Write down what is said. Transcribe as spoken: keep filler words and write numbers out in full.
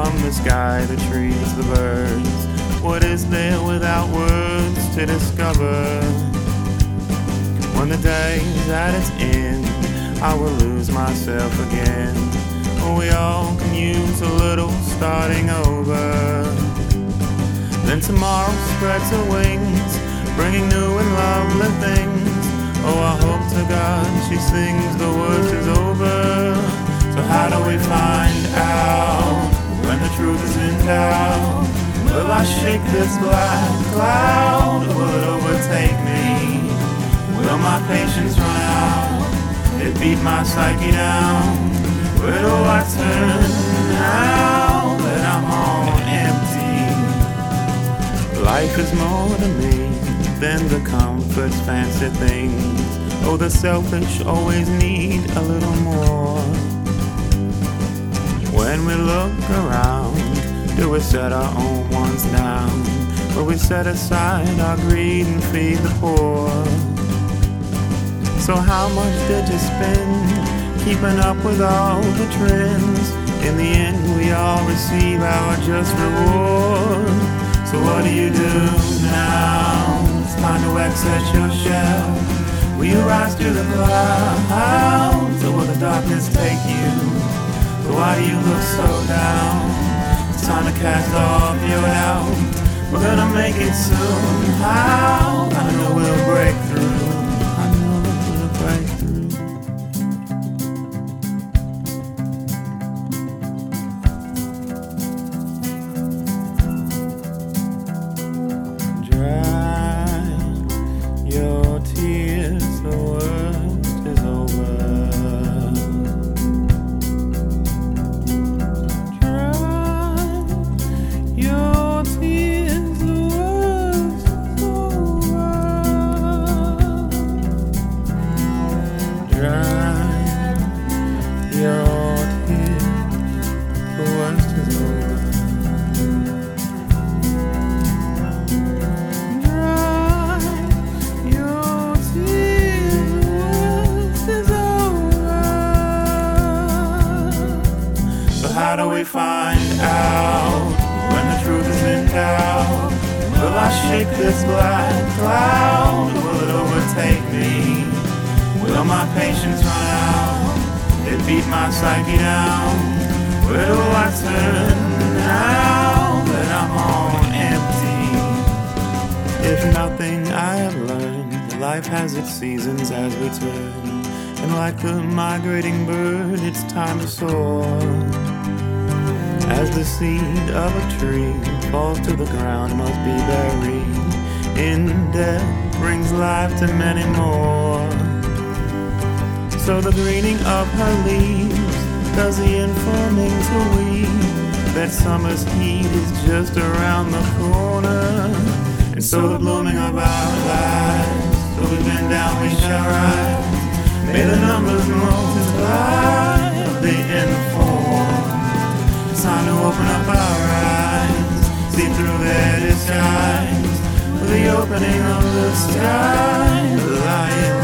from the sky, the trees, the birds. What is there without words to discover? When the day's at its end, I will lose myself again. We all can use a little starting over. Then tomorrow spreads her wings, bringing new and lovely things. Oh, I hope to God she sings the worst is over. So how do we find out when the truth is in doubt? Will I shake this black cloud, or will it overtake me? Will my patience run out? It beat my psyche down. Where do I turn now that I'm all empty? Life is more to me than the comforts, fancy things. Oh, the selfish always need a little more. When we look around, do we set our own ones down? Or we set aside our greed and feed the poor? So how much did you spend keeping up with all the trends? In the end we all receive our just reward. So what do you do now? It's time to exit your shell. Will you rise to the clouds, or will the darkness take you? So why do you look so down? It's time to cast off your doubt. We're gonna make it soon. How? I know we'll break through. I know we'll break through. Dry your tears, the worst is over. How do we find out when the truth is in doubt? Will I shake this black cloud, or will it overtake me? Will my patience run out? It beat my psyche down. Where do I turn now that I'm all empty? If nothing I have learned, life has its seasons as we turn. And like the migrating bird, it's time to soar. As the seed of a tree falls to the ground, must be buried in death, brings life to many more. So the greening of her leaves does the informing to weave that summer's heat is just around the corner. And so the blooming of our lives, so we bend down, we shall rise. May the numbers multiply of the informed. It's time to open up our eyes, see through their disguise. With the opening of the sky, the light